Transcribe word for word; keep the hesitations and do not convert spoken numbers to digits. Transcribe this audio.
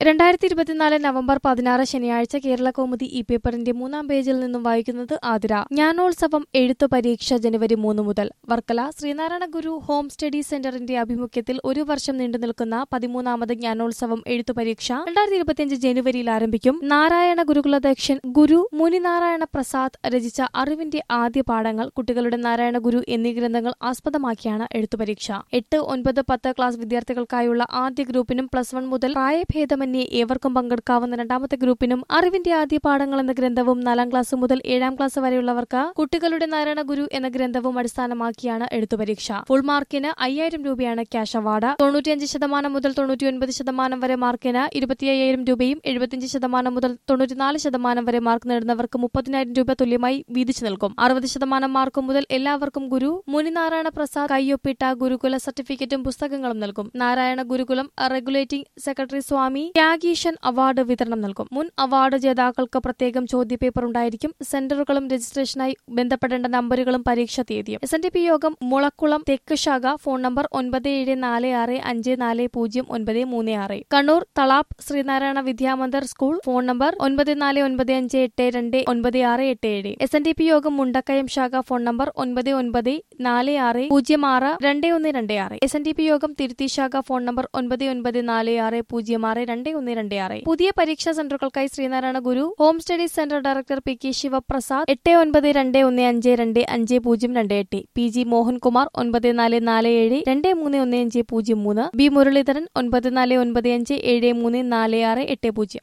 രണ്ടായിരത്തി ഇരുപത്തിനാല് നവംബർ പതിനാറ് ശനിയാഴ്ച കേരള കൗമുദി ഈ പേപ്പറിന്റെ മൂന്നാം പേജിൽ നിന്നും വായിക്കുന്നത് ആതിര. ജ്ഞാനോത്സവം എഴുത്തു പരീക്ഷ ജനുവരി മൂന്ന് മുതൽ. വർക്കല ശ്രീനാരായണ ഗുരു ഹോം സ്റ്റഡി സെന്ററിന്റെ ആഭിമുഖ്യത്തിൽ ഒരു വർഷം നീണ്ടുനിൽക്കുന്ന പതിമൂന്നാമത് ജ്ഞാനോത്സവം എഴുത്തു പരീക്ഷ രണ്ടായിരത്തി ഇരുപത്തിയഞ്ച് ജനുവരിയിൽ ആരംഭിക്കും. നാരായണ ഗുരുകുലാധ്യക്ഷൻ ഗുരു മുനിനാരായണ പ്രസാദ് രചിച്ച അറിവിന്റെ ആദ്യ പാഠങ്ങൾ, കുട്ടികളുടെ നാരായണ ഗുരു എന്നീ ഗ്രന്ഥങ്ങൾ ആസ്പദമാക്കിയാണ് എഴുത്തു പരീക്ഷ. എട്ട് ഒൻപത് പത്ത് ക്ലാസ് വിദ്യാർത്ഥികൾക്കായുള്ള ആദ്യ ഗ്രൂപ്പിനും പ്ലസ് വൺ മുതൽ പ്രായഭേദമന്യേ ഏവർക്കും പങ്കെടുക്കാവുന്ന രണ്ടാമത്തെ ഗ്രൂപ്പിനും അറിവിന്റെ ആദ്യ പാഠങ്ങൾ എന്ന ഗ്രന്ഥവും, നാലാം ക്ലാസ് മുതൽ ഏഴാം ക്ലാസ് വരെയുള്ളവർക്ക് കുട്ടികളുടെ നാരായണ ഗുരു എന്ന ഗ്രന്ഥവും അടിസ്ഥാനമാക്കിയാണ് എഴുത്തു പരീക്ഷ. ഫുൾ മാർക്കിന് അയ്യായിരം രൂപയാണ് ക്യാഷ് അവാർഡ്. തൊണ്ണൂറ്റിയഞ്ച് ശതമാനം മുതൽ തൊണ്ണൂറ്റിയൊൻപത് ശതമാനം വരെ മാർക്കിന് ഇരുപത്തി അയ്യായിരം രൂപയും എഴുപത്തിയഞ്ച് ശതമാനം മുതൽ തൊണ്ണൂറ്റിനാല് ശതമാനം വരെ മാർക്ക് നേടുന്നവർക്ക് മുപ്പതിനായിരം രൂപ തുല്യമായി വീതിച്ചു നൽകും. അറുപത് ശതമാനം മാർക്ക് മുതൽ എല്ലാവർക്കും ഗുരു മുനിനാരായണ പ്രസാദ് കയ്യൊപ്പിട്ട ഗുരുകുല സർട്ടിഫിക്കറ്റും പുസ്തകങ്ങളും നൽകും. Narayana Gurukulam regulating secretary Swami Thyageeshan award വിതരണം നൽകും. മുൻ അവാർഡ് ജേതാക്കൾക്ക് പ്രത്യേകം ചോദ്യപേപ്പർ ഉണ്ടായിരിക്കും. സെന്ററുകളും രജിസ്ട്രേഷനായി ബന്ധപ്പെടേണ്ട നമ്പറുകളും പരീക്ഷാ തീയതിയും. എസ് എൻ ഡി പി യോഗം മുളക്കുളം തെക്ക് ശാഖ ഫോൺ നമ്പർ ഒൻപത് ഏഴ് നാല് ആറ് അഞ്ച് നാല് പൂജ്യം ഒൻപത് മൂന്ന് ആറ്. Kannur Thalap Sreenarayana Vidyamandir school phone number ഒൻപത് നാല് ഒൻപത് അഞ്ച് എട്ട് രണ്ട് ഒൻപത് ആറ് എട്ട് ഏഴ്. എസ് എൻ ഡി പി യോഗം മുണ്ടക്കയം ശാഖ ഫോൺ നമ്പർ ഒൻപത് ഒൻപത് നാല് ആറ് പൂജ്യം ആറ് രണ്ട് ഒന്ന് രണ്ട് ആറ്. എസ് എൻ ഡി പി യോഗം തിരുത്തി ശാഖ ഫോൺ നമ്പർ ഒൻപത് ഒൻപത് നാല് ആറ് പൂജ്യം ആറ് രണ്ട് ഒന്ന് രണ്ട് ആറ്. പുതിയ പരീക്ഷാ സെന്ററുകൾക്കായി Sreenarayana Guru home study centre director P K Sivaprasad എട്ട് ഒൻപത് രണ്ട് ഒന്ന് അഞ്ച് രണ്ട് അഞ്ച് പൂജ്യം രണ്ട് എട്ട്. പി ജി മോഹൻകുമാർ ഒൻപത് നാല് നാല് ഏഴ് രണ്ട് മൂന്ന് ഒന്ന് അഞ്ച് പൂജ്യം മൂന്ന്. ബി മുരളീധരൻ ഒൻപത് നാല് ഒൻപത് അഞ്ച് ഏഴ് മൂന്ന് നാല് ആറ് എട്ട് പൂജ്യം.